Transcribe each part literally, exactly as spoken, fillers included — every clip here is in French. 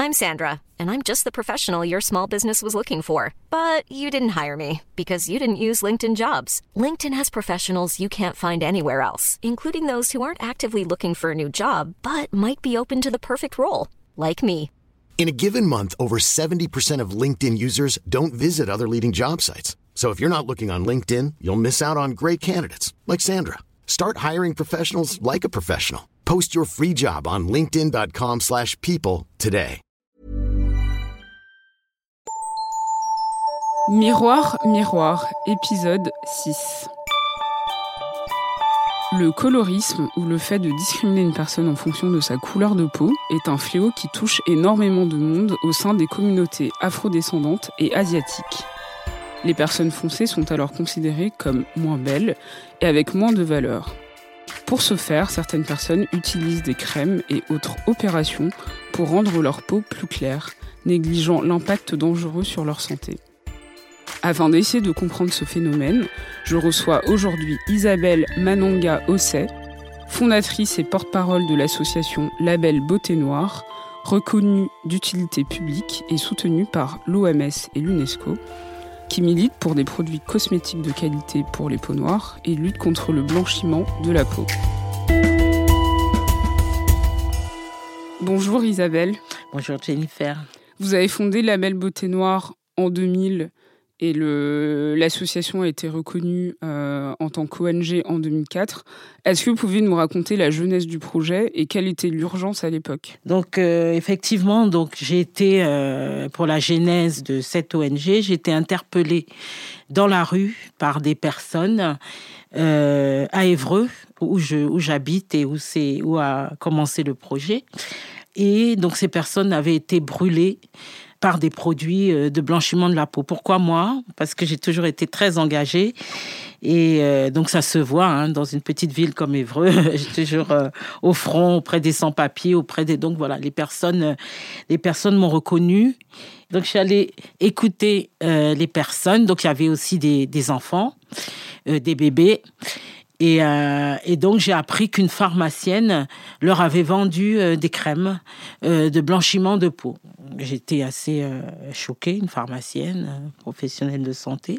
I'm Sandra, and I'm just the professional your small business was looking for. But you didn't hire me because you didn't use LinkedIn Jobs. LinkedIn has professionals you can't find anywhere else, including those who aren't actively looking for a new job, but might be open to the perfect role, like me. In a given month, over seventy percent of LinkedIn users don't visit other leading job sites. So if you're not looking on LinkedIn, you'll miss out on great candidates, like Sandra. Start hiring professionals like a professional. Post your free job on linkedin.com slash people today. Miroir, miroir, épisode six. Le colorisme, ou le fait de discriminer une personne en fonction de sa couleur de peau, est un fléau qui touche énormément de monde au sein des communautés afrodescendantes et asiatiques. Les personnes foncées sont alors considérées comme moins belles et avec moins de valeur. Pour ce faire, certaines personnes utilisent des crèmes et autres opérations pour rendre leur peau plus claire, négligeant l'impact dangereux sur leur santé. Afin d'essayer de comprendre ce phénomène, je reçois aujourd'hui Isabelle Manonga-Osei, fondatrice et porte-parole de l'association Label Beauté Noire, reconnue d'utilité publique et soutenue par l'O M S et l'UNESCO, qui milite pour des produits cosmétiques de qualité pour les peaux noires et lutte contre le blanchiment de la peau. Bonjour Isabelle. Bonjour Jennifer. Vous avez fondé Label Beauté Noire en deux mille et le, l'association a été reconnue euh, en tant qu'O N G en deux mille quatre. Est-ce que vous pouvez nous raconter la jeunesse du projet et quelle était l'urgence à l'époque ? Donc euh, effectivement, donc j'ai été euh, pour la genèse de cette O N G, j'ai été interpellée dans la rue par des personnes euh, à Évreux où je où j'habite et où c'est où a commencé le projet. Et donc ces personnes avaient été brûlées par des produits de blanchiment de la peau. Pourquoi moi ? Parce que j'ai toujours été très engagée et euh, donc ça se voit hein, dans une petite ville comme Évreux. J'ai toujours euh, au front auprès des sans-papiers, auprès des donc voilà les personnes, les personnes m'ont reconnue. Donc je suis allée écouter euh, les personnes. Donc il y avait aussi des des enfants, euh, des bébés. Et, euh, et donc, j'ai appris qu'une pharmacienne leur avait vendu euh, des crèmes euh, de blanchiment de peau. J'étais assez euh, choquée, une pharmacienne, euh, professionnelle de santé.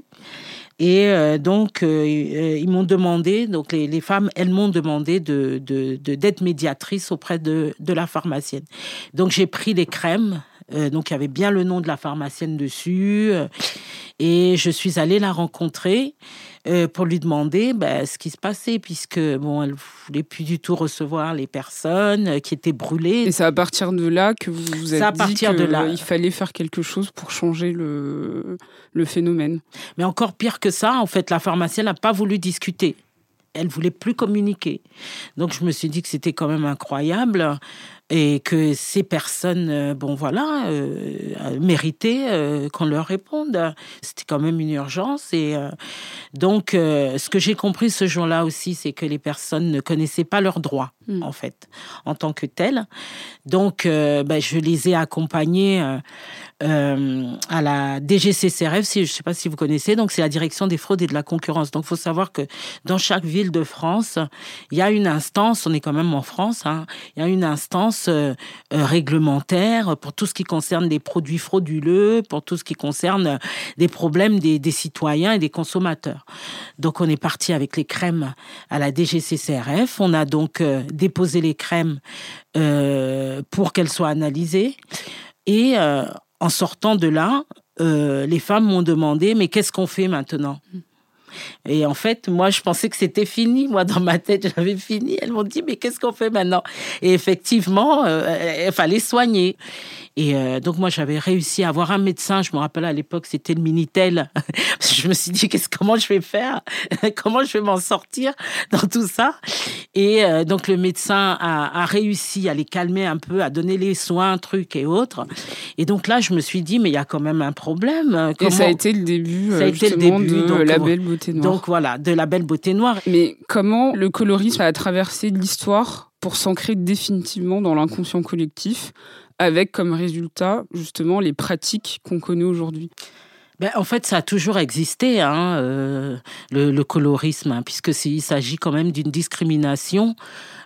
Et euh, donc, euh, ils m'ont demandé, donc les, les femmes, elles m'ont demandé de, de, de, d'être médiatrice auprès de, de la pharmacienne. Donc, j'ai pris les crèmes. Euh, donc, il y avait bien le nom de la pharmacienne dessus. Euh, et je suis allée la rencontrer. Euh, pour lui demander bah, ce qui se passait, puisque bon, elle ne voulait plus du tout recevoir les personnes euh, qui étaient brûlées. Et c'est à partir de là que vous vous êtes à dit qu'il fallait faire quelque chose pour changer le, le phénomène. Mais encore pire que ça, en fait, la pharmacienne n'a pas voulu discuter. Elle ne voulait plus communiquer. Donc, je me suis dit que c'était quand même incroyable et que ces personnes, euh, bon, voilà, euh, méritaient euh, qu'on leur réponde. C'était quand même une urgence. Et euh, donc, euh, ce que j'ai compris ce jour-là aussi, c'est que les personnes ne connaissaient pas leurs droits, mmh. en fait, en tant que telles. Donc, euh, ben, je les ai accompagnés euh, euh, à la D G C C R F, si, je ne sais pas si vous connaissez. Donc, c'est la Direction des fraudes et de la concurrence. Donc, il faut savoir que dans chaque ville de France, il y a une instance, on est quand même en France, hein, il y a une instance euh, euh, réglementaire pour tout ce qui concerne des produits frauduleux, pour tout ce qui concerne des problèmes des, des citoyens et des consommateurs. Donc, on est parti avec les crèmes à la D G C C R F. On a donc euh, déposé les crèmes euh, pour qu'elles soient analysées. Et euh, en sortant de là, euh, les femmes m'ont demandé « Mais qu'est-ce qu'on fait maintenant ?» Et en fait, moi, je pensais que c'était fini. Moi, dans ma tête, j'avais fini. Elles m'ont dit, mais qu'est-ce qu'on fait maintenant ? Et effectivement, euh, il fallait soigner. Et euh, donc, moi, j'avais réussi à avoir un médecin. Je me rappelle, à l'époque, c'était le Minitel. Je me suis dit, qu'est-ce, comment je vais faire ? Comment je vais m'en sortir dans tout ça ? Et euh, donc, le médecin a, a réussi à les calmer un peu, à donner les soins, trucs et autres. Et donc là, je me suis dit, mais il y a quand même un problème. Comment... Et ça a été le début, ça a été le début de donc, Label Beauté Noire. Donc voilà, de Label Beauté Noire. Mais comment le colorisme a traversé l'histoire pour s'ancrer définitivement dans l'inconscient collectif, avec comme résultat, justement, les pratiques qu'on connaît aujourd'hui ? Ben, en fait, ça a toujours existé, hein, euh, le, le colorisme, hein, puisque c'est, il s'agit quand même d'une discrimination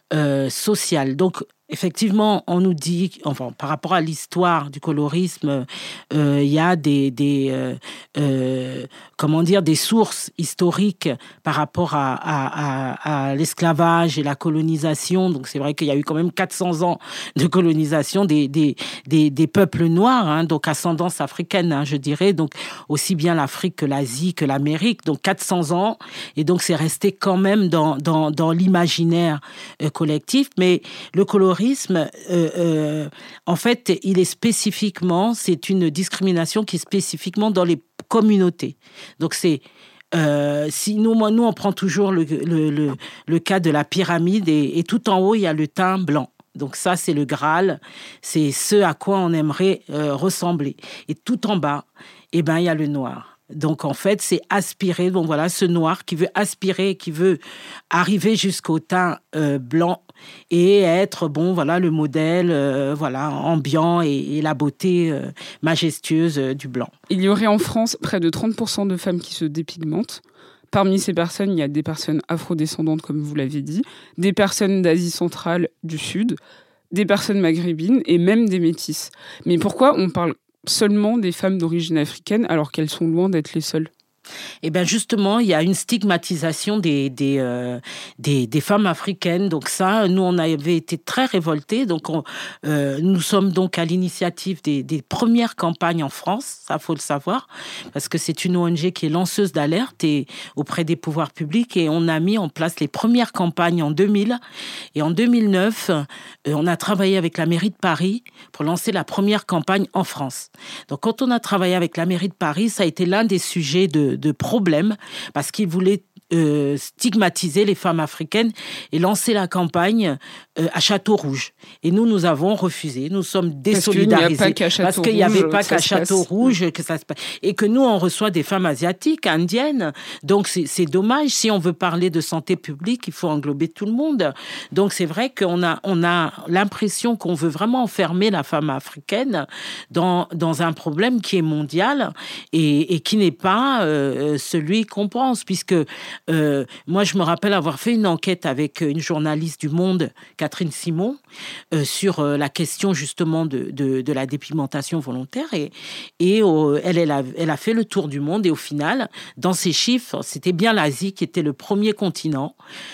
euh, sociale. Donc, effectivement, on nous dit, enfin, par rapport à l'histoire du colorisme, il euh, y a des, des euh, euh, comment dire, des sources historiques par rapport à, à, à, à l'esclavage et la colonisation. Donc, c'est vrai qu'il y a eu quand même quatre cents ans de colonisation des, des, des, des peuples noirs, hein, donc ascendance africaine, hein, je dirais, donc aussi bien l'Afrique que l'Asie que l'Amérique, donc quatre cents ans. Et donc, c'est resté quand même dans, dans, dans l'imaginaire euh, collectif. Mais le colorisme, Euh, euh, en fait, il est spécifiquement, c'est une discrimination qui est spécifiquement dans les communautés. Donc, c'est euh, si nous, moi, nous, on prend toujours le, le, le, le cas de la pyramide et, et tout en haut, il y a le teint blanc. Donc ça, c'est le Graal, c'est ce à quoi on aimerait euh, ressembler. Et tout en bas, eh ben, il y a le noir. Donc, en fait, c'est aspirer. Donc, voilà, ce noir qui veut aspirer, qui veut arriver jusqu'au teint euh, blanc et être, bon, voilà, le modèle, euh, voilà, ambiant et, et la beauté euh, majestueuse euh, du blanc. Il y aurait en France près de trente pour cent de femmes qui se dépigmentent. Parmi ces personnes, il y a des personnes afrodescendantes, comme vous l'avez dit, des personnes d'Asie centrale, du Sud, des personnes maghrébines et même des métisses. Mais pourquoi on parle seulement des femmes d'origine africaine alors qu'elles sont loin d'être les seules? Eh bien, justement, il y a une stigmatisation des, des, euh, des, des femmes africaines. Donc ça, nous, on avait été très révoltés. Donc, on, euh, nous sommes donc à l'initiative des, des premières campagnes en France, ça, faut le savoir, parce que c'est une O N G qui est lanceuse d'alerte et auprès des pouvoirs publics. Et on a mis en place les premières campagnes en deux mille. Et en deux mille neuf, euh, on a travaillé avec la mairie de Paris pour lancer la première campagne en France. Donc, quand on a travaillé avec la mairie de Paris, ça a été l'un des sujets de de problèmes parce qu'ils voulaient euh, stigmatiser les femmes africaines et lancer la campagne euh, à Château-Rouge. Et nous, nous avons refusé. Nous sommes désolidarisés. Parce qu'il n'y avait pas qu'à Château-Rouge que ça se passe. Et que nous, on reçoit des femmes asiatiques, indiennes. Donc, c'est, c'est dommage. Si on veut parler de santé publique, il faut englober tout le monde. Donc, c'est vrai qu'on a, on a l'impression qu'on veut vraiment enfermer la femme africaine dans, dans un problème qui est mondial et, et qui n'est pas euh, celui qu'on pense. Puisque Euh, moi, je me rappelle avoir fait une enquête avec une journaliste du Monde, Catherine Simon, euh, sur euh, la question justement de, de, de la dépigmentation volontaire. Et, et euh, elle, elle, a, elle a fait le tour du monde. Et au final, dans ces chiffres, c'était bien l'Asie qui était le premier continent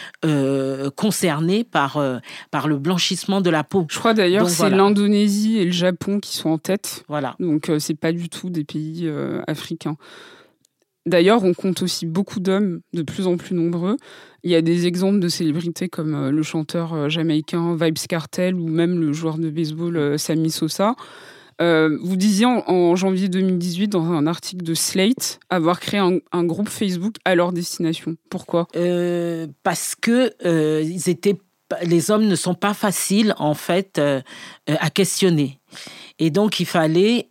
euh, concerné par, euh, par le blanchissement de la peau. Je crois d'ailleurs que c'est voilà. l'Indonésie et le Japon qui sont en tête. Voilà. Donc, euh, c'est pas du tout des pays euh, africains. D'ailleurs, on compte aussi beaucoup d'hommes, de plus en plus nombreux. Il y a des exemples de célébrités comme euh, le chanteur euh, jamaïcain Vybz Kartel ou même le joueur de baseball euh, Sammy Sosa. Euh, vous disiez en, en janvier deux mille dix-huit dans un article de Slate avoir créé un, un groupe Facebook à leur destination. Pourquoi ? euh, Parce que euh, ils étaient, les hommes ne sont pas faciles en fait euh, à questionner. Et donc, il fallait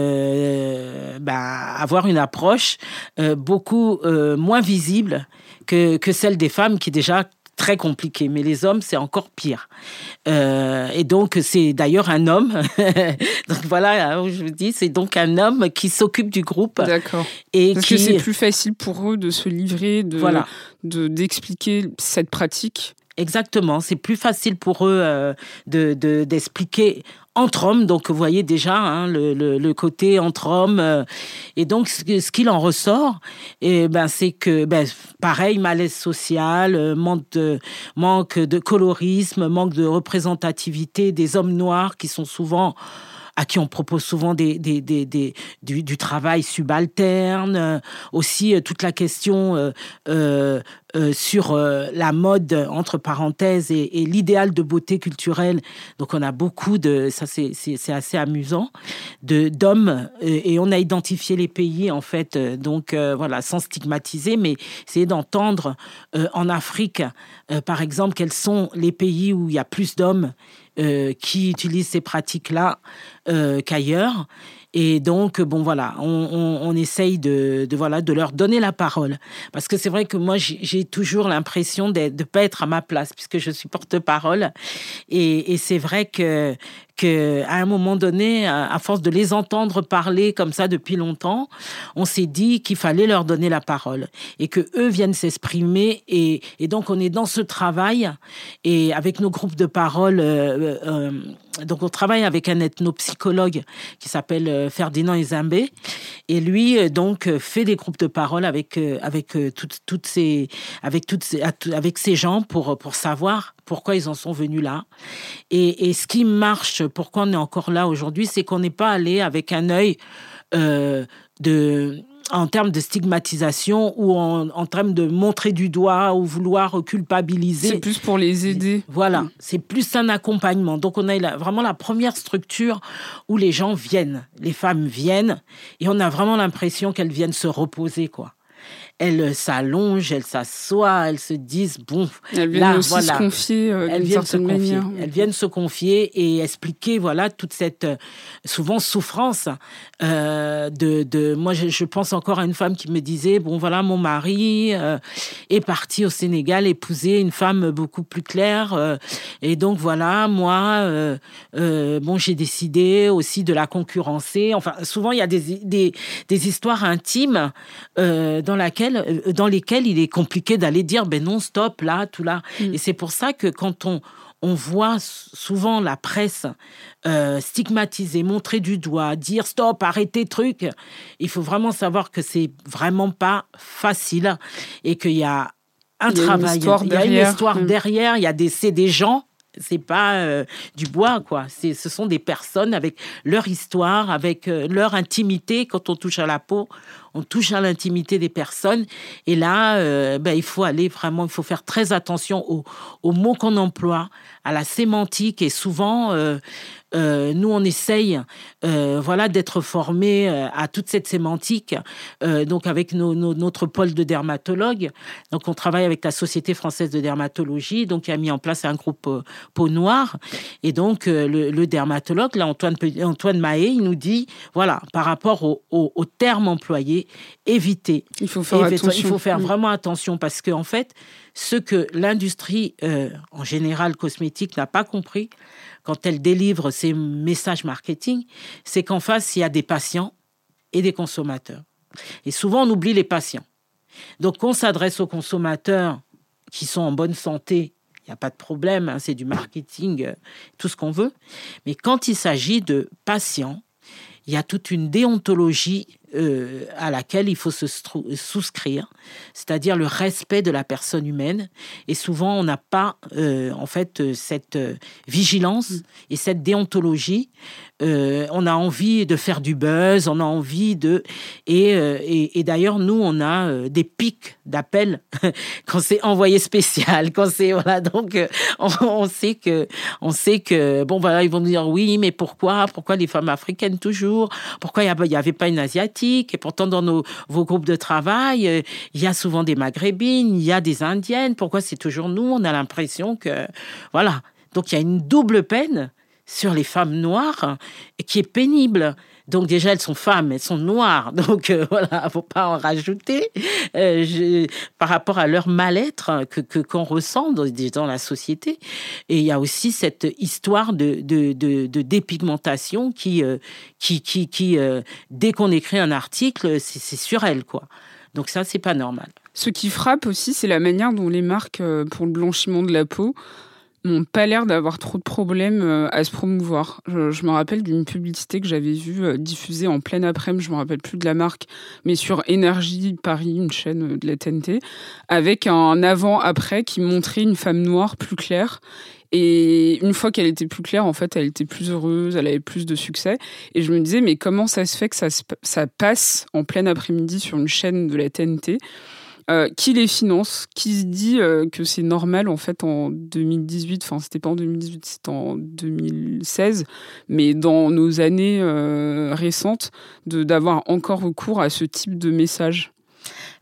euh, bah, avoir une approche euh, beaucoup euh, moins visible que, que celle des femmes, qui est déjà très compliquée. Mais les hommes, c'est encore pire. Euh, et donc, c'est d'ailleurs un homme. Donc voilà, je vous dis, c'est donc un homme qui s'occupe du groupe. D'accord. Et Parce qui... que c'est plus facile pour eux de se livrer, de, voilà. de, d'expliquer cette pratique. Exactement. C'est plus facile pour eux euh, de, de, d'expliquer entre hommes, donc vous voyez déjà hein, le, le, le côté entre hommes. Euh, et donc, ce, ce qu'il en ressort, et ben, c'est que, ben, pareil, malaise social, euh, manque, de, manque de colorisme, manque de représentativité des hommes noirs qui sont souvent... à qui on propose souvent des, des, des, des, du, du travail subalterne, euh, aussi euh, toute la question euh, euh, euh, sur euh, la mode, entre parenthèses, et, et l'idéal de beauté culturelle. Donc on a beaucoup de, ça c'est, c'est, c'est assez amusant, de, d'hommes, et, et on a identifié les pays, en fait, euh, donc euh, voilà, sans stigmatiser, mais essayer d'entendre euh, en Afrique, euh, par exemple, quels sont les pays où il y a plus d'hommes Euh, qui utilisent ces pratiques-là euh, qu'ailleurs. Et donc, bon, voilà, on, on, on essaye de, de, voilà, de leur donner la parole. Parce que c'est vrai que moi, j'ai, j'ai toujours l'impression de ne pas être à ma place, puisque je suis porte-parole. Et, et c'est vrai que, que, à un moment donné, à force de les entendre parler comme ça depuis longtemps, on s'est dit qu'il fallait leur donner la parole et que eux viennent s'exprimer. Et, et donc, on est dans ce travail et avec nos groupes de parole. Euh, euh, donc, on travaille avec un ethnopsychologue qui s'appelle Ferdinand Ezembe. Et lui, donc, fait des groupes de parole avec avec toutes toutes ces avec toutes ces, avec ces gens pour pour savoir pourquoi ils en sont venus là. Et, et ce qui marche, pourquoi on est encore là aujourd'hui, c'est qu'on n'est pas allé avec un œil euh, de... en termes de stigmatisation ou en, en termes de montrer du doigt ou vouloir culpabiliser. C'est plus pour les aider. Voilà, mmh. C'est plus un accompagnement. Donc, on a la, vraiment la première structure où les gens viennent, les femmes viennent, et on a vraiment l'impression qu'elles viennent se reposer, quoi. Elles s'allongent, elles s'assoient, elles se disent bon. Elles viennent là, aussi voilà. se confier euh, elles d'une viennent se confier. manière. Elles viennent se confier et expliquer voilà toute cette euh, souvent souffrance euh, de de. Moi, je, je pense encore à une femme qui me disait bon voilà mon mari euh, est parti au Sénégal épouser une femme beaucoup plus claire euh, et donc voilà moi euh, euh, bon j'ai décidé aussi de la concurrencer. Enfin souvent il y a des des des histoires intimes euh, dans laquelle dans lesquels il est compliqué d'aller dire ben non stop là tout là mmh. Et c'est pour ça que quand on on voit souvent la presse euh, stigmatiser, montrer du doigt, dire stop, arrêtez truc, il faut vraiment savoir que c'est vraiment pas facile et qu'il y a un il y travail, a il y a une histoire mmh. derrière, il y a des c'est des gens. C'est pas euh, du bois, quoi. C'est, ce sont des personnes avec leur histoire, avec euh, leur intimité. Quand on touche à la peau, on touche à l'intimité des personnes. Et là, euh, ben, il faut aller vraiment, il faut faire très attention aux, aux mots qu'on emploie, à la sémantique. Et souvent, euh, euh, nous, on essaye euh, voilà, d'être formés à toute cette sémantique. Euh, donc, avec nos, nos, notre pôle de dermatologues. Donc, on travaille avec la Société française de dermatologie, donc qui a mis en place un groupe euh, peau noire. Et donc, euh, le, le dermatologue, là, Antoine, Antoine Mahé, il nous dit, voilà, par rapport au, au, au terme employé, éviter. Il faut faire éviter, attention. Il faut faire vraiment attention parce qu'en en fait, ce que l'industrie, euh, en général cosmétique, n'a pas compris quand elle délivre ses messages marketing, c'est qu'en face, il y a des patients et des consommateurs. Et souvent, on oublie les patients. Donc, on s'adresse aux consommateurs qui sont en bonne santé. Il n'y a pas de problème, hein, c'est du marketing, euh, tout ce qu'on veut. Mais quand il s'agit de patients, il y a toute une déontologie euh, à laquelle il faut se stru- souscrire, c'est-à-dire le respect de la personne humaine. Et souvent, on n'a pas, euh, en fait, cette euh, vigilance et cette déontologie. Euh, on a envie de faire du buzz, on a envie de... Et, euh, et, et d'ailleurs, nous, on a euh, des pics d'appels quand c'est envoyé spécial, quand c'est... Voilà, donc, euh, on, on sait que... On sait que... Bon, voilà, ils vont nous dire, oui, mais pourquoi Pourquoi les femmes africaines toujours Pourquoi il n'y avait pas une asiatique? Et pourtant, dans nos, vos groupes de travail, euh, il y a souvent des maghrébines, il y a des indiennes. Pourquoi c'est toujours nous? On a l'impression que... Voilà. Donc, il y a une double peine sur les femmes noires qui est pénible. Donc déjà, elles sont femmes, elles sont noires. Donc euh, voilà, il ne faut pas en rajouter. Euh, je, par rapport à leur mal-être que, que, qu'on ressent dans, dans la société. Et il y a aussi cette histoire de, de, de, de dépigmentation qui, euh, qui, qui, qui euh, dès qu'on écrit un article, c'est, c'est sur elle, quoi. Donc ça, c'est pas normal. Ce qui frappe aussi, c'est la manière dont les marques pour le blanchiment de la peau n'ont pas l'air d'avoir trop de problèmes à se promouvoir. Je, je me rappelle d'une publicité que j'avais vue diffusée en pleine après-midi, je me rappelle plus de la marque, mais sur Énergie Paris, une chaîne de la T N T, avec un avant-après qui montrait une femme noire plus claire. Et une fois qu'elle était plus claire, en fait, elle était plus heureuse, elle avait plus de succès. Et je me disais, mais comment ça se fait que ça, se, ça passe en plein après-midi sur une chaîne de la T N T ? Euh, qui les finance, qui se dit euh, que c'est normal en fait en deux mille dix-huit, enfin c'était pas en deux mille dix-huit, c'était en deux mille seize, mais dans nos années euh, récentes, de, d'avoir encore recours à ce type de message.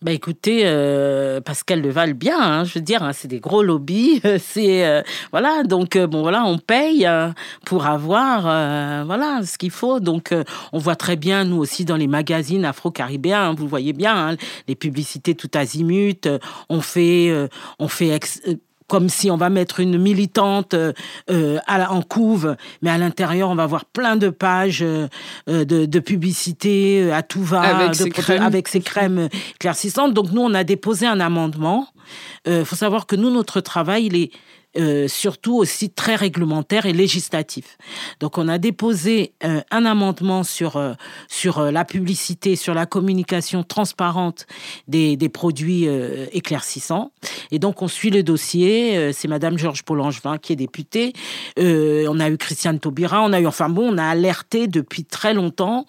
Bah écoutez, euh, parce qu'elles le valent bien, hein, je veux dire, hein, c'est des gros lobbies, c'est euh, voilà, donc euh, bon voilà, on paye euh, pour avoir euh, voilà ce qu'il faut. Donc euh, on voit très bien nous aussi dans les magazines afro-caribéens, hein, vous le voyez bien, hein, les publicités tout azimut, euh, on fait euh, on fait ex- euh, comme si on va mettre une militante euh, à la, en couve, mais à l'intérieur, on va voir plein de pages euh, de, de publicité à tout va, avec, de, ses, de, crèmes. avec ses crèmes éclaircissantes. Donc, nous, on a déposé un amendement. Il euh, faut savoir que nous, notre travail, il est Euh, surtout aussi très réglementaire et législatif. Donc, on a déposé euh, un amendement sur, euh, sur euh, la publicité, sur la communication transparente des, des produits euh, éclaircissants. Et donc, on suit le dossier. Euh, c'est Madame Georges Paul-Angevin qui est députée. Euh, on a eu Christiane Taubira. On a eu, enfin bon, on a alerté depuis très longtemps,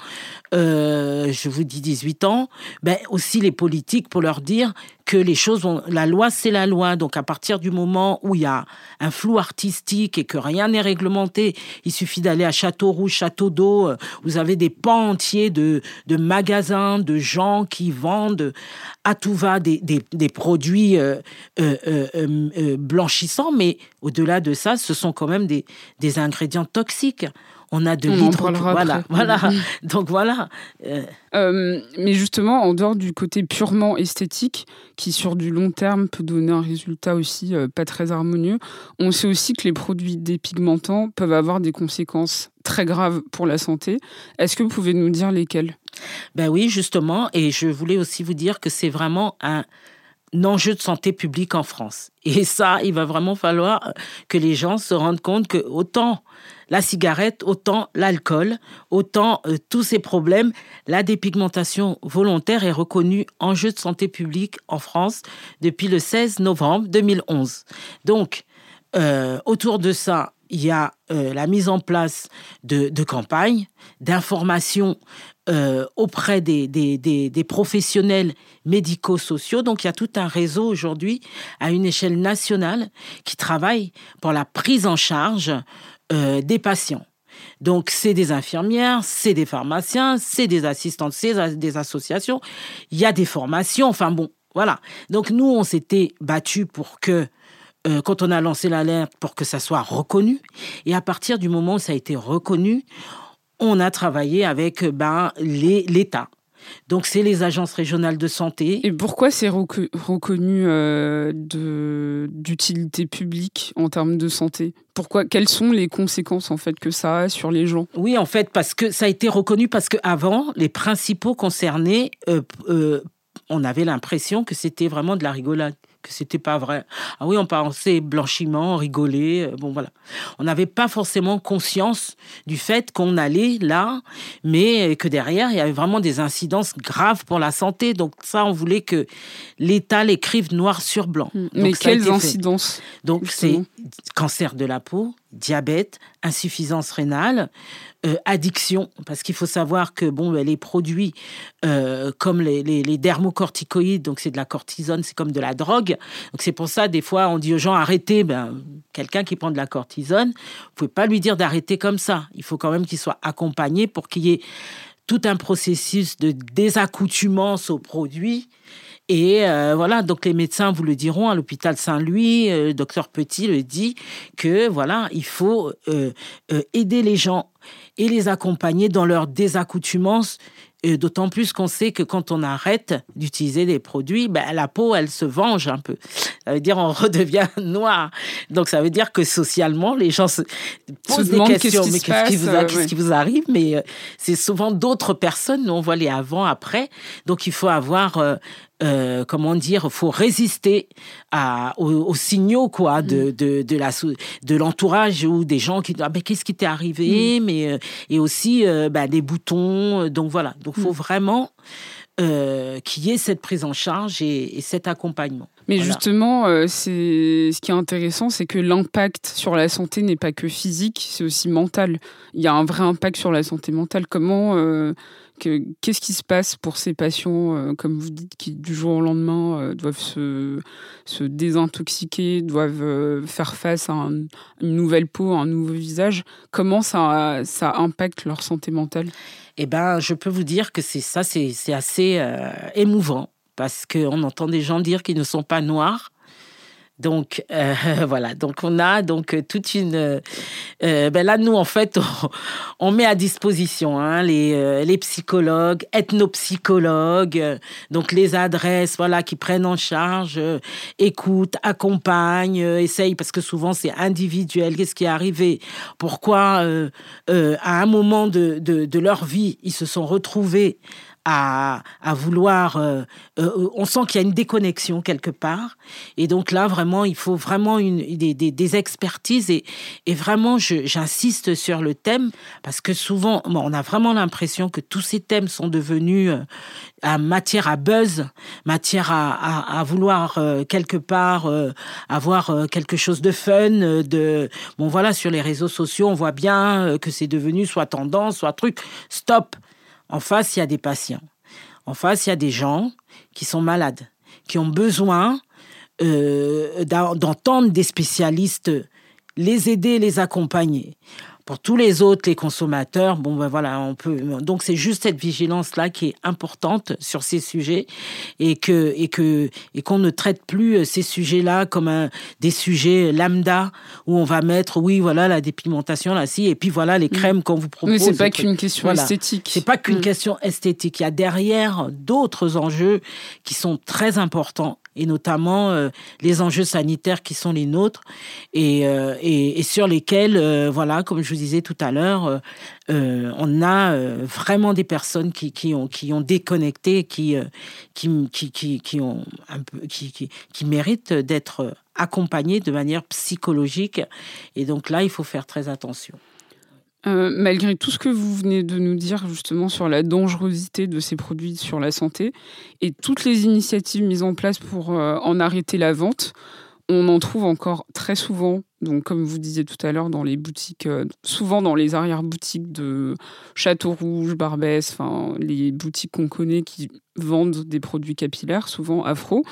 euh, je vous dis dix-huit ans, ben, aussi les politiques pour leur dire que les choses vont... La loi, c'est la loi. Donc, à partir du moment où il y a un flou artistique et que rien n'est réglementé, il suffit d'aller à Châteauroux, Château d'Eau. Vous avez des pans entiers de, de magasins, de gens qui vendent à tout va des, des, des produits euh, euh, euh, euh, blanchissants. Mais au-delà de ça, ce sont quand même des, des ingrédients toxiques. On a de l'hydro... Voilà, après. voilà. Donc voilà. Euh... Euh, mais justement, en dehors du côté purement esthétique, qui sur du long terme peut donner un résultat aussi euh, pas très harmonieux, on sait aussi que les produits dépigmentants peuvent avoir des conséquences très graves pour la santé. Est-ce que vous pouvez nous dire lesquelles ? Ben oui, justement. Et je voulais aussi vous dire que c'est vraiment un... un enjeu de santé publique en France. Et ça, il va vraiment falloir que les gens se rendent compte que autant la cigarette, autant l'alcool, autant euh, tous ces problèmes, la dépigmentation volontaire est reconnue enjeu de santé publique en France depuis le seize novembre deux mille onze. Donc, euh, autour de ça, il y a euh, la mise en place de, de campagnes, d'informations euh, auprès des, des, des, des professionnels médico-sociaux. Donc, il y a tout un réseau aujourd'hui à une échelle nationale qui travaille pour la prise en charge euh, des patients. Donc, c'est des infirmières, c'est des pharmaciens, c'est des assistantes, c'est des associations. Il y a des formations. Enfin bon, voilà. Donc, nous, on s'était battus pour que Euh, quand on a lancé l'alerte, pour que ça soit reconnu. Et à partir du moment où ça a été reconnu, on a travaillé avec ben, les, l'État. Donc, c'est les agences régionales de santé. Et pourquoi c'est reco- reconnu euh, de, d'utilité publique en termes de santé ? Pourquoi ? Quelles sont les conséquences en fait que ça a sur les gens ? Oui, en fait, parce que ça a été reconnu parce qu'avant, les principaux concernés, euh, euh, on avait l'impression que c'était vraiment de la rigolade, que c'était pas vrai. Ah oui, on pensait blanchiment, rigoler, euh, bon voilà. On n'avait pas forcément conscience du fait qu'on allait là, mais que derrière, il y avait vraiment des incidences graves pour la santé. Donc ça, on voulait que l'État l'écrive noir sur blanc. Mmh. Mais Donc, quelles incidences ? Donc justement. C'est cancer de la peau, diabète, insuffisance rénale, euh, addiction, parce qu'il faut savoir que bon, les produits euh, comme les, les, les dermocorticoïdes, donc c'est de la cortisone, c'est comme de la drogue. Donc c'est pour ça, des fois, on dit aux gens arrêtez. Ben, quelqu'un qui prend de la cortisone, vous pouvez pas lui dire d'arrêter comme ça. Il faut quand même qu'il soit accompagné pour qu'il y ait tout un processus de désaccoutumance aux produits. Et euh, voilà, donc les médecins vous le diront, à l'hôpital Saint-Louis, euh, le docteur Petit le dit, que voilà, il faut euh, euh, aider les gens et les accompagner dans leur désaccoutumance, euh, d'autant plus qu'on sait que quand on arrête d'utiliser des produits, ben, la peau, elle se venge un peu. Ça veut dire on redevient noir. Donc ça veut dire que socialement, les gens se posent se des questions. Qu'est-ce mais qui qu'est-ce qui, vous, a, euh, qu'est-ce ouais. qui vous arrive ? Mais euh, c'est souvent d'autres personnes. Nous, on voit les avant, après. Donc il faut avoir... Euh, Euh, comment dire, faut résister à, aux, aux signaux quoi de de de la de l'entourage ou des gens qui disent ah ben qu'est-ce qui t'est arrivé, mm. mais euh, et aussi euh, bah, des boutons. Donc voilà, donc faut mm. vraiment euh, qu'il y ait cette prise en charge et, et cet accompagnement. Mais voilà. justement, euh, c'est ce qui est intéressant, c'est que l'impact sur la santé n'est pas que physique, c'est aussi mental. Il y a un vrai impact sur la santé mentale. Comment euh, que, qu'est-ce qui se passe pour ces patients, euh, comme vous dites, qui du jour au lendemain euh, doivent se, se désintoxiquer, doivent euh, faire face à un, une nouvelle peau, un nouveau visage. Comment ça, ça impacte leur santé mentale ? Eh ben, je peux vous dire que c'est ça, c'est, c'est assez euh, émouvant. parce qu'on entend des gens dire qu'ils ne sont pas noirs. Donc, euh, voilà. Donc, on a donc toute une... Euh, ben là, nous, en fait, on, on met à disposition hein, les, euh, les psychologues, ethnopsychologues, euh, donc les adresses voilà, qui prennent en charge, euh, écoutent, accompagnent, euh, essayent, parce que souvent, c'est individuel. Qu'est-ce qui est arrivé? Pourquoi, euh, euh, à un moment de, de, de leur vie, ils se sont retrouvés À, à vouloir... Euh, euh, on sent qu'il y a une déconnexion quelque part. Et donc là, vraiment, il faut vraiment une, des, des, des expertises. Et, et vraiment, je, j'insiste sur le thème parce que souvent, bon, on a vraiment l'impression que tous ces thèmes sont devenus euh, à matière à buzz, matière à, à, à vouloir euh, quelque part euh, avoir euh, quelque chose de fun. De... Bon, voilà, sur les réseaux sociaux, on voit bien euh, que c'est devenu soit tendance, soit truc. Stop! En face, il y a des patients. En face, il y a des gens qui sont malades, qui ont besoin euh, d'entendre des spécialistes les aider, les accompagner. Pour tous les autres, les consommateurs, bon ben voilà, on peut. Donc c'est juste cette vigilance-là qui est importante sur ces sujets et que et que et qu'on ne traite plus ces sujets-là comme un, des sujets lambda où on va mettre oui voilà la dépigmentation là si et puis voilà les crèmes mmh. qu'on vous propose. Mais c'est pas qu'une question voilà. esthétique. C'est pas qu'une mmh. question esthétique. Il y a derrière d'autres enjeux qui sont très importants. Et notamment euh, les enjeux sanitaires qui sont les nôtres et, euh, et, et sur lesquels, euh, voilà, comme je vous disais tout à l'heure, euh, euh, on a euh, vraiment des personnes qui, qui, ont, qui ont déconnecté, qui, euh, qui, qui, qui, qui, ont un peu, qui, qui, qui méritent d'être accompagnées de manière psychologique. Et donc là, il faut faire très attention. Euh, malgré tout ce que vous venez de nous dire justement sur la dangerosité de ces produits sur la santé et toutes les initiatives mises en place pour euh, en arrêter la vente, on en trouve encore très souvent, donc comme vous disiez tout à l'heure, dans les boutiques, euh, souvent dans les arrière-boutiques de Château-Rouge, Barbès, enfin les boutiques qu'on connaît qui vendent des produits capillaires, souvent afro.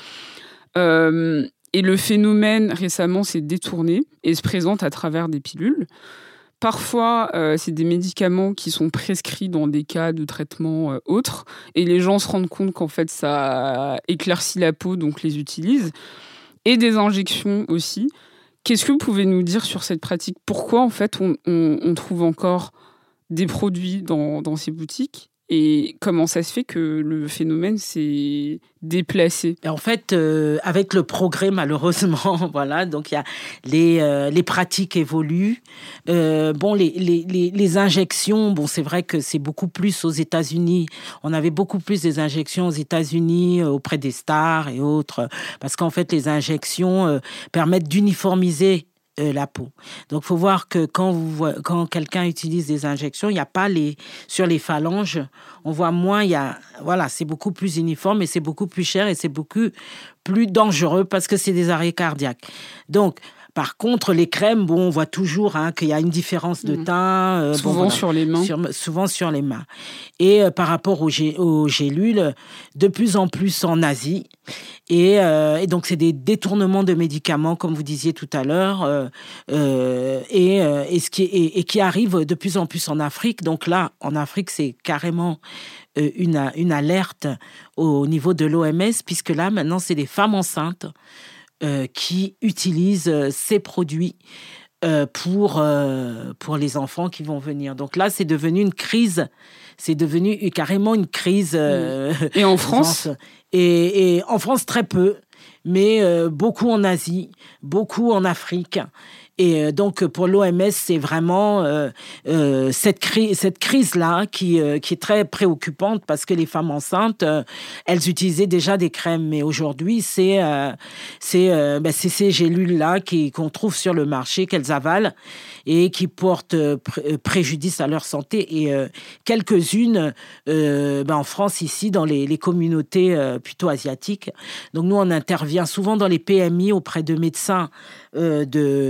Euh, et le phénomène récemment s'est détourné et se présente à travers des pilules. Parfois, euh, c'est des médicaments qui sont prescrits dans des cas de traitement euh, autres et les gens se rendent compte qu'en fait, ça éclaircit la peau, donc les utilisent. Et des injections aussi. Qu'est-ce que vous pouvez nous dire sur cette pratique? Pourquoi, en fait, on, on, on trouve encore des produits dans, dans ces boutiques? Et comment ça se fait que le phénomène s'est déplacé? En fait, euh, avec le progrès, malheureusement, voilà, donc il y a les euh, les pratiques évoluent. Euh, bon, les, les les les injections, bon, c'est vrai que c'est beaucoup plus aux États-Unis. On avait beaucoup plus des injections aux États-Unis euh, auprès des stars et autres, parce qu'en fait, les injections euh, permettent d'uniformiser Euh, la peau. Donc, il faut voir que quand, vous, quand quelqu'un utilise des injections, il n'y a pas les... Sur les phalanges, on voit moins, il y a... Voilà, c'est beaucoup plus uniforme et c'est beaucoup plus cher et c'est beaucoup plus dangereux parce que c'est des arrêts cardiaques. Donc, par contre, les crèmes, bon, on voit toujours hein, qu'il y a une différence de teint. Euh, souvent bon, voilà, sur les mains. Sur, souvent sur les mains. Et euh, par rapport aux, gé- aux gélules, de plus en plus en Asie. Et, euh, et donc, c'est des détournements de médicaments, comme vous disiez tout à l'heure, euh, euh, et, euh, et, ce qui, et, et qui arrive de plus en plus en Afrique. Donc là, en Afrique, c'est carrément euh, une, une alerte au niveau de l'O M S, puisque là, maintenant, c'est les femmes enceintes Euh, qui utilisent euh, ces produits euh, pour, euh, pour les enfants qui vont venir. Donc là, c'est devenu une crise. C'est devenu carrément une crise. Euh, et en France et, et en France, très peu. Mais euh, beaucoup en Asie, beaucoup en Afrique. Et euh, donc, pour l'O M S, c'est vraiment euh, euh, cette, cri- cette crise-là qui, euh, qui est très préoccupante parce que les femmes enceintes, euh, elles utilisaient déjà des crèmes. Mais aujourd'hui, c'est, euh, c'est, euh, ben, c'est ces gélules-là qui, qu'on trouve sur le marché, qu'elles avalent et qui portent euh, pr- préjudice à leur santé. Et euh, quelques-unes, euh, ben, en France, ici, dans les, les communautés euh, plutôt asiatiques. Donc, nous, on intervient souvent dans les P M I auprès de médecins euh, de, qui ne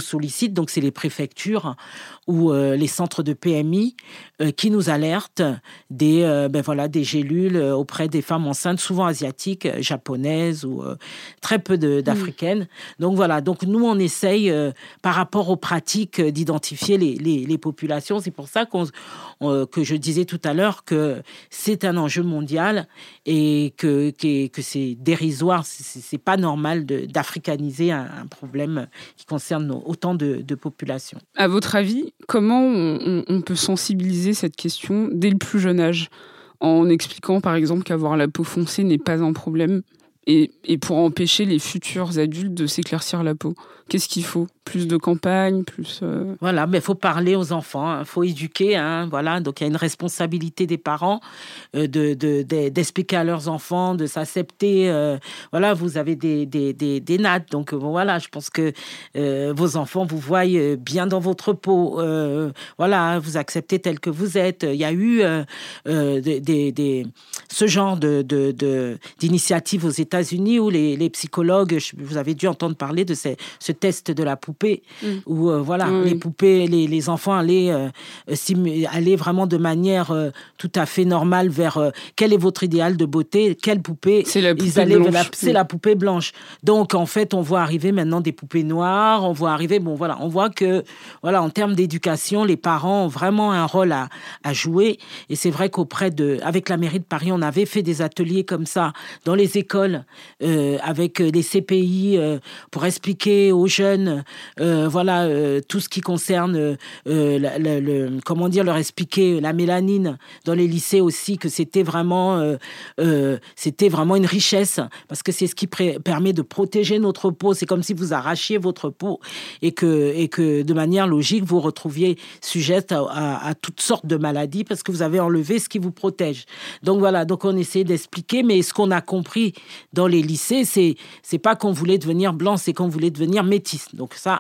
sollicitent, donc c'est les préfectures ou euh, les centres de P M I euh, qui nous alertent des, euh, ben voilà, des gélules auprès des femmes enceintes, souvent asiatiques, japonaises ou euh, très peu de, d'africaines. Mmh. Donc voilà, donc nous on essaye euh, par rapport aux pratiques d'identifier les, les, les populations. C'est pour ça qu'on, on, que je disais tout à l'heure que c'est un enjeu mondial et que, que, que c'est dérisoire, c'est, c'est pas normal de, d'africaniser un, un problème qui concerne autant de, de populations. À votre avis, comment on, on peut sensibiliser cette question dès le plus jeune âge, en expliquant par exemple qu'avoir la peau foncée n'est pas un problème et, et pour empêcher les futurs adultes de s'éclaircir la peau? Qu'est-ce qu'il faut? Plus de campagnes, plus... Euh... Voilà, mais il faut parler aux enfants, il hein, faut éduquer. Hein, voilà. Donc, il y a une responsabilité des parents euh, de, de, de, d'expliquer à leurs enfants, de s'accepter. Euh, voilà, vous avez des, des, des, des nattes. Donc, bon, voilà, je pense que euh, vos enfants vous voient bien dans votre peau. Euh, voilà, vous acceptez tel que vous êtes. Il y a eu euh, euh, des, des, des, ce genre de, de, de, d'initiative aux États-Unis où les, les psychologues, vous avez dû entendre parler de ces, ce test de la poupée, mmh. où euh, voilà, oui. les poupées, les, les enfants allaient, euh, simu- allaient vraiment de manière euh, tout à fait normale vers euh, quel est votre idéal de beauté, quelle poupée, c'est la poupée ils allaient blanche. La, c'est mmh. la poupée blanche. Donc en fait, on voit arriver maintenant des poupées noires, on voit arriver, bon voilà, on voit que voilà, en termes d'éducation, les parents ont vraiment un rôle à, à jouer. Et c'est vrai qu'auprès de, avec la mairie de Paris, on avait fait des ateliers comme ça dans les écoles euh, avec les C P I euh, pour expliquer aux jeunes, euh, voilà, euh, tout ce qui concerne, euh, le, le, le, comment dire, leur expliquer la mélanine dans les lycées aussi, que c'était vraiment, euh, euh, c'était vraiment une richesse, parce que c'est ce qui pré- permet de protéger notre peau. C'est comme si vous arrachiez votre peau et que, et que de manière logique, vous retrouviez sujette à, à, à toutes sortes de maladies parce que vous avez enlevé ce qui vous protège. Donc voilà, donc on essaie d'expliquer, mais ce qu'on a compris dans les lycées, c'est, c'est pas qu'on voulait devenir blanc, c'est qu'on voulait devenir métis. Donc ça,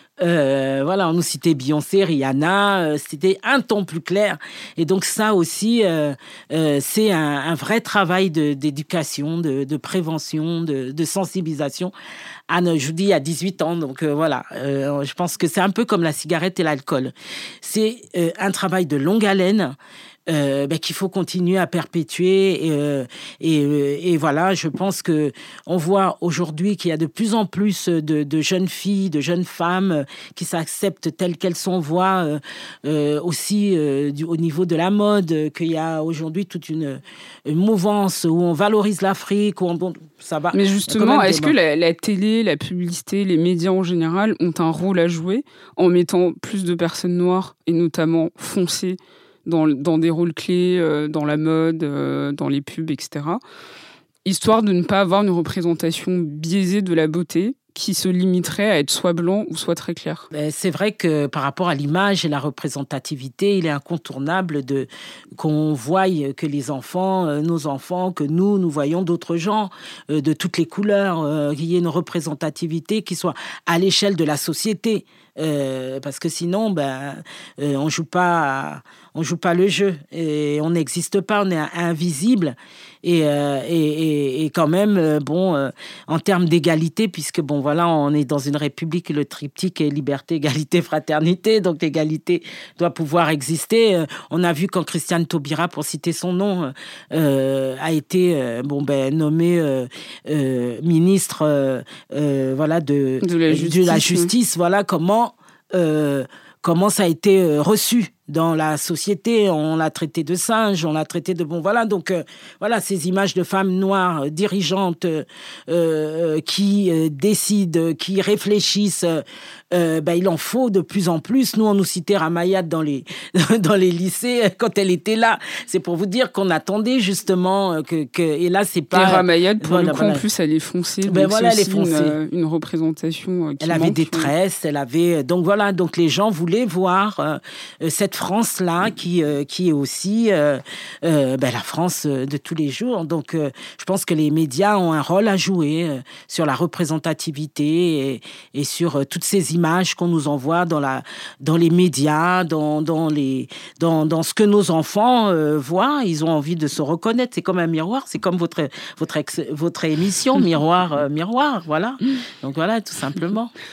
euh, voilà, on nous citait Beyoncé, Rihanna, euh, c'était un ton plus clair. Et donc ça aussi, euh, euh, c'est un, un vrai travail de, d'éducation, de, de prévention, de, de sensibilisation. Ah non, je vous dis, à dix-huit ans, donc euh, voilà, euh, je pense que c'est un peu comme la cigarette et l'alcool. C'est euh, un travail de longue haleine. Euh, ben, qu'il faut continuer à perpétuer et, euh, et, euh, et voilà, je pense que on voit aujourd'hui qu'il y a de plus en plus de, de jeunes filles, de jeunes femmes qui s'acceptent telles qu'elles sont, voient euh, euh, aussi euh, du, au niveau de la mode, qu'il y a aujourd'hui toute une, une mouvance où on valorise l'Afrique, où on, bon, ça va. Mais justement, est-ce que la, la télé, la publicité, les médias en général ont un rôle à jouer en mettant plus de personnes noires et notamment foncées Dans, dans des rôles clés, euh, dans la mode, euh, dans les pubs, et cetera, histoire de ne pas avoir une représentation biaisée de la beauté qui se limiterait à être soit blanc ou soit très clair. C'est vrai que par rapport à l'image et la représentativité, il est incontournable de, qu'on voie que les enfants, euh, nos enfants, que nous, nous voyons d'autres gens, euh, de toutes les couleurs, euh, qu'il y ait une représentativité qui soit à l'échelle de la société. Euh, parce que sinon, ben, euh, on joue pas, on joue pas le jeu et on n'existe pas, on est invisible. Et, euh, et, et, et quand même, euh, bon, euh, en termes d'égalité, puisque bon, voilà, on est dans une république, le triptyque est liberté, égalité, fraternité, donc l'égalité doit pouvoir exister. Euh, on a vu quand Christiane Taubira, pour citer son nom, euh, a été euh, bon ben nommée euh, euh, ministre, euh, euh, voilà, de, de la justice, de la justice, voilà comment. Euh, comment ça a été euh, reçu dans la société. On l'a traité de singe, on l'a traité de... Bon, voilà, donc, euh, voilà, ces images de femmes noires, euh, dirigeantes, euh, euh, qui euh, décident, qui réfléchissent, euh, ben, il en faut de plus en plus. Nous, on nous citait Ramayad dans les, dans les lycées quand elle était là. C'est pour vous dire qu'on attendait justement que... que et là, c'est pas... Et Ramayad, pour voilà, le coup, voilà. En plus, elle est foncée. Ben donc voilà, c'est elle est foncée. Une, une représentation qui Elle avait manque. des tresses, elle avait... Donc voilà, donc les gens voulaient voir euh, cette France-là qui, euh, qui est aussi euh, euh, ben, la France de tous les jours. Donc euh, je pense que les médias ont un rôle à jouer euh, sur la représentativité et, et sur euh, toutes ces images qu'on nous envoie dans, la, dans les médias, dans, dans, les, dans, dans ce que nos enfants euh, voient. Ils ont envie de se reconnaître. C'est comme un miroir, c'est comme votre, votre, ex, votre émission, Miroir, euh, Miroir, voilà. Donc voilà, tout simplement.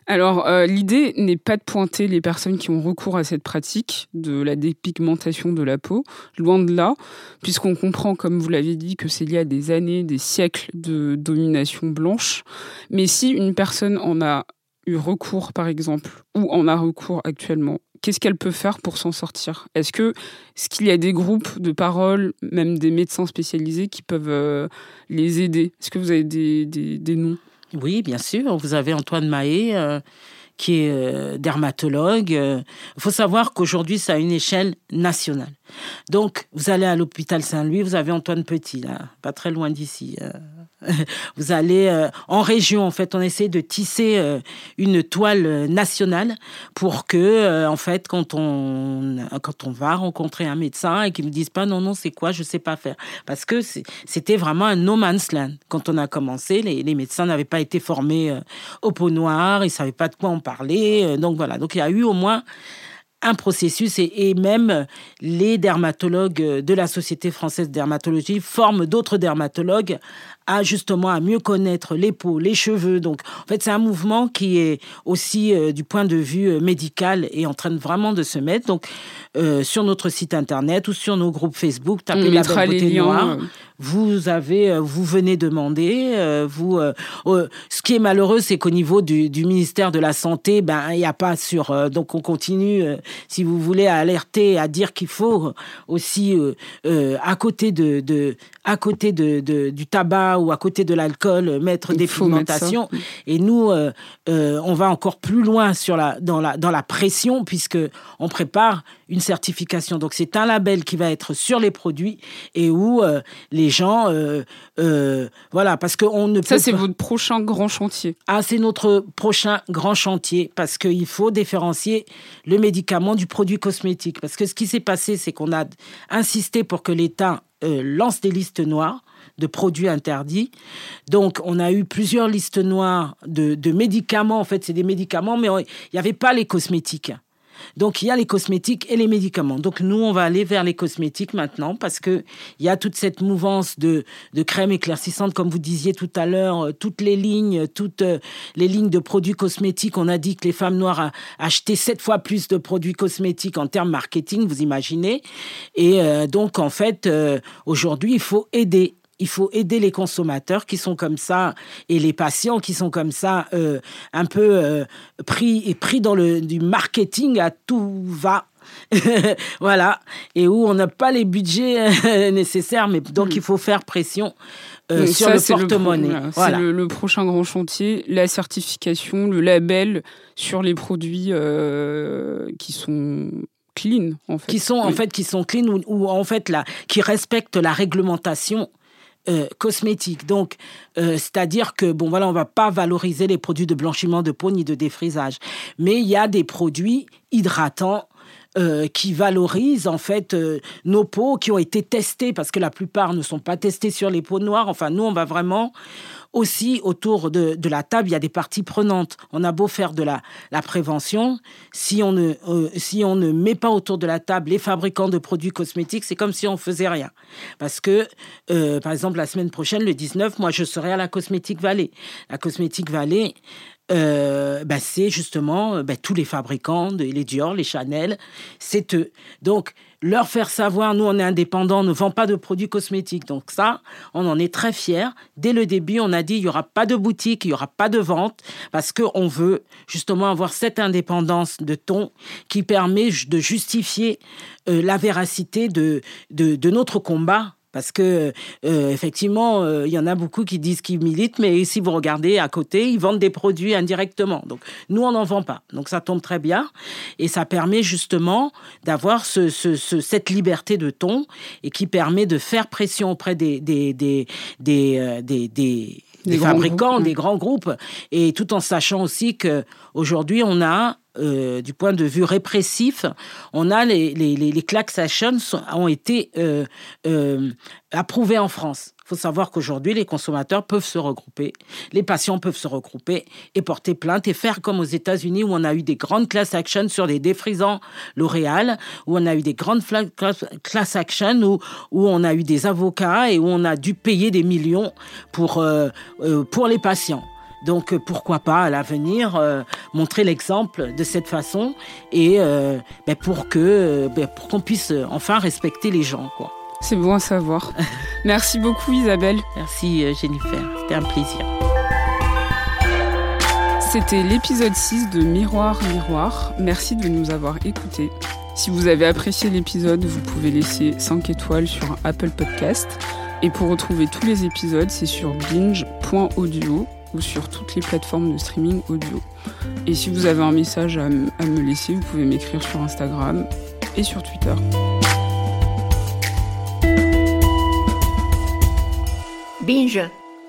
Alors, euh, l'idée n'est pas de pointer les personnes qui ont recours à cette pratique de la dépigmentation de la peau, loin de là, puisqu'on comprend, comme vous l'avez dit, que c'est lié à des années, des siècles de domination blanche. Mais si une personne en a eu recours, par exemple, ou en a recours actuellement, qu'est-ce qu'elle peut faire pour s'en sortir ? Est-ce que, est-ce qu'il y a des groupes de parole, même des médecins spécialisés qui peuvent euh, les aider ? Est-ce que vous avez des, des, des noms ? Oui, bien sûr. Vous avez Antoine Mahé, euh, qui est euh, dermatologue. Il euh, faut savoir qu'aujourd'hui, c'est à une échelle nationale. Donc, vous allez à l'hôpital Saint-Louis, vous avez Antoine Petit, là, pas très loin d'ici. Euh, vous allez euh, en région, en fait, on essaie de tisser euh, une toile nationale pour que, euh, en fait, quand on, quand on va rencontrer un médecin et qu'il ne me dise pas non, non, c'est quoi, je ne sais pas faire. Parce que c'est, c'était vraiment un no man's land. Quand on a commencé, les, les médecins n'avaient pas été formés euh, au peau noire, ils ne savaient pas de quoi on parlait. Euh, donc voilà, donc il y a eu au moins un processus et, et même les dermatologues de la Société française de dermatologie forment d'autres dermatologues à justement à mieux connaître les peaux, les cheveux. Donc en fait, c'est un mouvement qui est aussi euh, du point de vue euh, médical est en train de vraiment de se mettre. Donc euh, sur notre site internet ou sur nos groupes Facebook, tapez La Belle Beauté Noire. Vous avez, euh, vous venez demander. Euh, vous, euh, euh, ce qui est malheureux, c'est qu'au niveau du, du ministère de la Santé, ben il n'y a pas sur. Euh, donc on continue, euh, si vous voulez, à alerter, à dire qu'il faut aussi euh, euh, à côté de, de à côté de, de du tabac ou à côté de l'alcool, mettre il des pigmentations. Et nous, euh, euh, on va encore plus loin sur la, dans, la, dans la pression, puisqu'on prépare une certification. Donc, c'est un label qui va être sur les produits et où euh, les gens... Euh, euh, voilà, parce qu'on ne peut Ça, c'est pas... votre prochain grand chantier. Ah, c'est notre prochain grand chantier, parce qu'il faut différencier le médicament du produit cosmétique. Parce que ce qui s'est passé, c'est qu'on a insisté pour que l'État euh, lance des listes noires de produits interdits. Donc, on a eu plusieurs listes noires de, de médicaments. En fait, c'est des médicaments, mais il n'y avait pas les cosmétiques. Donc, il y a les cosmétiques et les médicaments. Donc, nous, on va aller vers les cosmétiques maintenant parce qu'il y a toute cette mouvance de, de crèmes éclaircissantes, comme vous disiez tout à l'heure, toutes les lignes, toutes les lignes de produits cosmétiques. On a dit que les femmes noires achetaient sept fois plus de produits cosmétiques en termes marketing, vous imaginez. Et euh, donc, en fait, euh, aujourd'hui, il faut aider. Il faut aider les consommateurs qui sont comme ça et les patients qui sont comme ça, euh, un peu euh, pris, et pris dans le du marketing à tout va. Voilà. Et où on n'a pas les budgets euh, nécessaires, mais donc mmh. il faut faire pression euh, sur ça, le porte-monnaie. Le pro- voilà. C'est le, le prochain grand chantier, la certification, le label sur les produits euh, qui sont... clean, en fait. Qui sont, oui. en fait, qui sont clean ou, ou en fait, là, qui respectent la réglementation Euh, cosmétique. Donc, euh, c'est-à-dire que, bon, voilà, on ne va pas valoriser les produits de blanchiment de peau ni de défrisage. Mais il y a des produits hydratants euh, qui valorisent, en fait, euh, nos peaux qui ont été testées, parce que la plupart ne sont pas testées sur les peaux noires. Enfin, nous, on va vraiment... Aussi, autour de, de la table, il y a des parties prenantes. On a beau faire de la, la prévention, si on, ne, euh, si on ne met pas autour de la table les fabricants de produits cosmétiques, c'est comme si on ne faisait rien. Parce que, euh, par exemple, la semaine prochaine, le dix-neuf, moi, je serai à la Cosmétique Vallée. La Cosmétique Vallée, euh, bah, c'est justement bah, tous les fabricants, les Dior, les Chanel, c'est eux. Donc, leur faire savoir, nous, on est indépendants, on ne vend pas de produits cosmétiques. Donc ça, on en est très fiers. Dès le début, on a dit, il n'y aura pas de boutique, il n'y aura pas de vente, parce qu'on veut justement avoir cette indépendance de ton qui permet de justifier euh, la véracité de, de, de notre combat. Parce que, euh, effectivement, il euh, y en a beaucoup qui disent qu'ils militent, mais si vous regardez à côté, ils vendent des produits indirectement. Donc, nous, on n'en vend pas. Donc, ça tombe très bien. Et ça permet justement d'avoir ce, ce, ce, cette liberté de ton et qui permet de faire pression auprès des, des, des, des, euh, des, des, des, des fabricants, groupes. des grands groupes. Et tout en sachant aussi qu'aujourd'hui, on a... Euh, du point de vue répressif, on a les, les, les, les class actions ont été euh, euh, approuvés en France. Il faut savoir qu'aujourd'hui, les consommateurs peuvent se regrouper, les patients peuvent se regrouper et porter plainte et faire comme aux États-Unis où on a eu des grandes class actions sur des défrisants L'Oréal, où on a eu des grandes class actions où, où on a eu des avocats et où on a dû payer des millions pour, euh, euh, pour les patients. Donc euh, pourquoi pas à l'avenir euh, montrer l'exemple de cette façon et euh, ben, pour que euh, ben, pour qu'on puisse enfin respecter les gens, quoi. C'est bon à savoir. Merci beaucoup Isabelle. Merci euh, Jennifer, c'était un plaisir. C'était l'épisode six de Miroir Miroir. Merci de nous avoir écoutés. Si vous avez apprécié l'épisode, vous pouvez laisser cinq étoiles sur Apple Podcast. Et pour retrouver tous les épisodes, c'est sur binge point audio ou sur toutes les plateformes de streaming audio. Et si vous avez un message à, m- à me laisser, vous pouvez m'écrire sur Instagram et sur Twitter. Binge.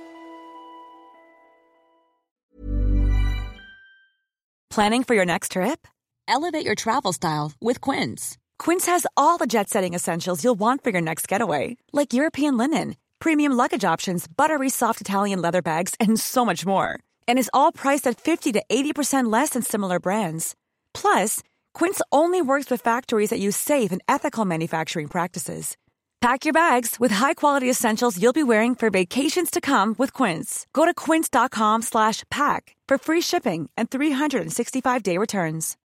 Planning for your next trip? Elevate your travel style with Quince. Quince has all the jet-setting essentials you'll want for your next getaway, like European linen, premium luggage options, buttery soft Italian leather bags, and so much more. And is all priced at fifty to eighty percent less than similar brands. Plus, Quince only works with factories that use safe and ethical manufacturing practices. Pack your bags with high-quality essentials you'll be wearing for vacations to come with Quince. Go to quince.com slash pack for free shipping and three sixty-five day returns.